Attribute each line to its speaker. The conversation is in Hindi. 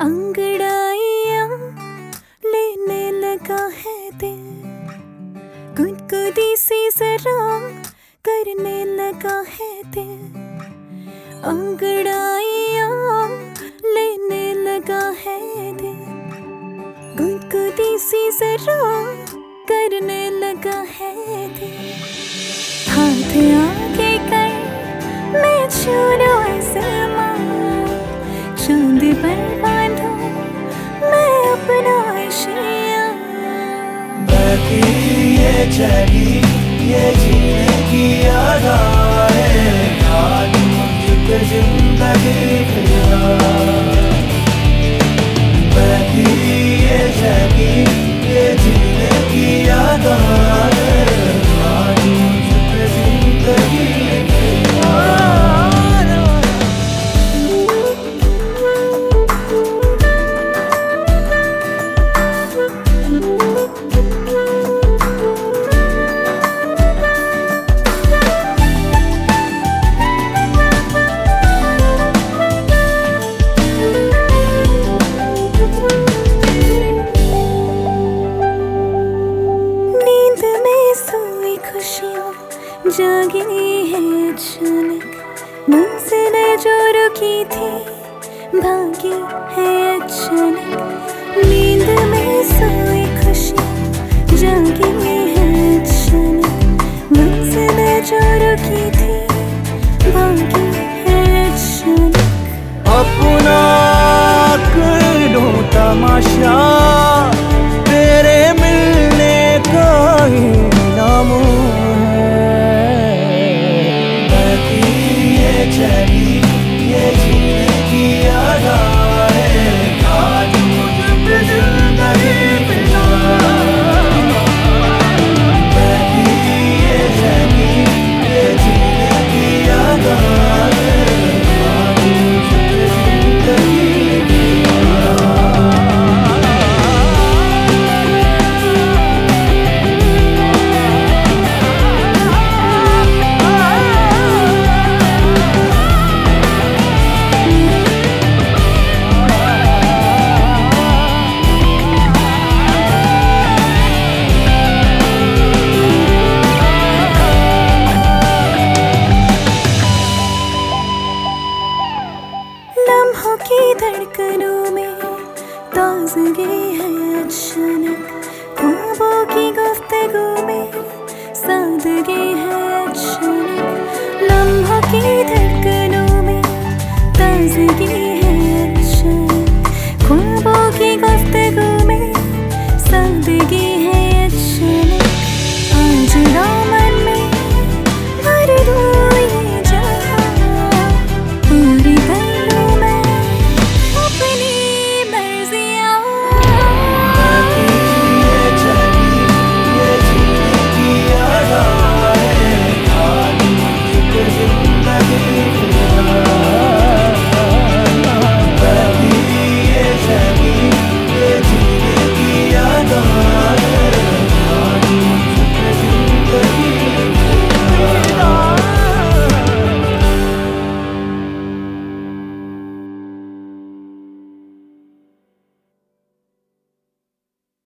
Speaker 1: अंगड़ाइयाँ लेने लगा है दिल, गुदगुदी सी जरा करने लगा है दिल। अंगड़ाइयाँ लेने लगा है दिल, गुदगुदी सी जरा करने लगा है दिल। हाथ आगे कर मैं छूनूं आसमां, चांद पर बांधूं मैं अपना आशियाँ।
Speaker 2: बहती ये चली ये जीने की यादें, आज मुझको जिंदगी फिरा। बहती ये चली ये जीने की यादें, आज मुझको जिंदगी फिरा।
Speaker 1: जागी है अचानक मंजिल जो रुकी थी, भागी है अचानक। नींद में सोई खुशी जागी है अचानक, मंजिल जो रुकी थी, भागी है अचानक।
Speaker 2: अपना कर दूं तमाशा, तेरे मिलने का ही नाम